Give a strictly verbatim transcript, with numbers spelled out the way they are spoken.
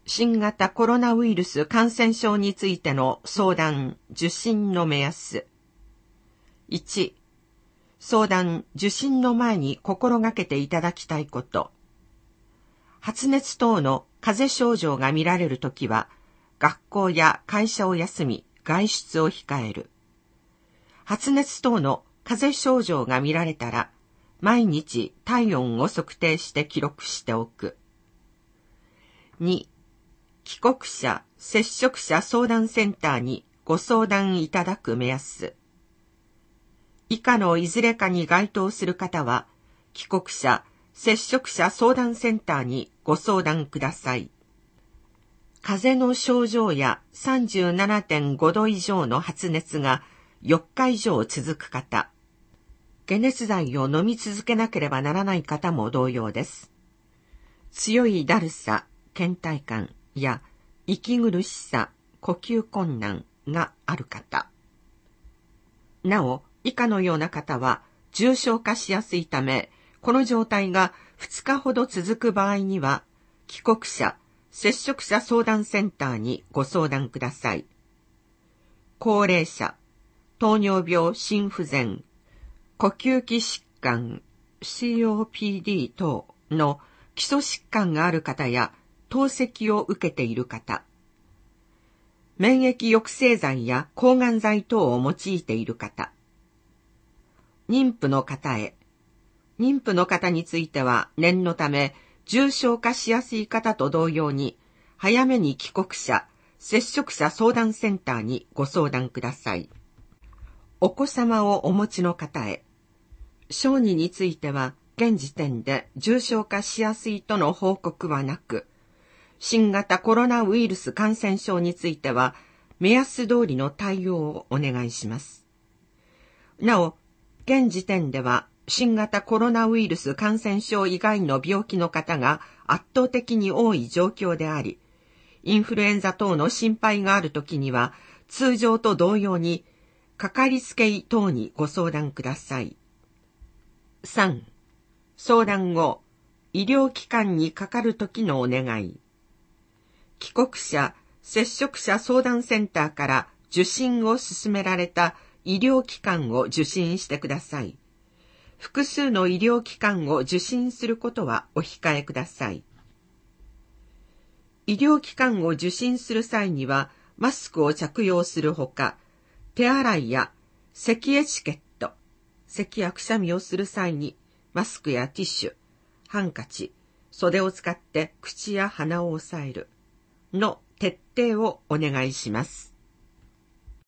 新型コロナウイルス感染症についての相談・受診の目安。いち、相談・受診の前に心がけていただきたいこと。発熱等の風邪症状が見られるときは、学校や会社を休み、外出を控える。発熱等の風邪症状が見られたら、毎日体温を測定して記録しておく。に、帰国者、接触者相談センターにご相談いただく目安。以下のいずれかに該当する方は、帰国者、接触者相談センターにご相談ください。風邪の症状や さんじゅうななてんご 度以上の発熱がよっか以上続く方、解熱剤を飲み続けなければならない方も同様です。強いだるさ、倦怠感や息苦しさ、呼吸困難がある方。なお、以下のような方は重症化しやすいため、この状態がふつかほど続く場合には、帰国者、接触者相談センターにご相談ください。高齢者、糖尿病、心不全、呼吸器疾患、シーオーピーディー 等の基礎疾患がある方や、透析を受けている方、免疫抑制剤や抗がん剤等を用いている方、妊婦の方へ。妊婦の方については念のため重症化しやすい方と同様に、早めに帰国者、接触者相談センターにご相談ください。お子様をお持ちの方へ。小児については現時点で重症化しやすいとの報告はなく、新型コロナウイルス感染症については目安通りの対応をお願いします。なお、現時点では新型コロナウイルス感染症以外の病気の方が圧倒的に多い状況であり、インフルエンザ等の心配があるときには通常と同様にかかりつけ医等にご相談ください。さん、相談後、医療機関にかかるときのお願い。帰国者、接触者相談センターから受診を勧められた医療機関を受診してください。複数の医療機関を受診することはお控えください。医療機関を受診する際にはマスクを着用するほか、手洗いや咳エチケット、咳やくしゃみをする際にマスクやティッシュ、ハンカチ、袖を使って口や鼻を押さえるの徹底をお願いします。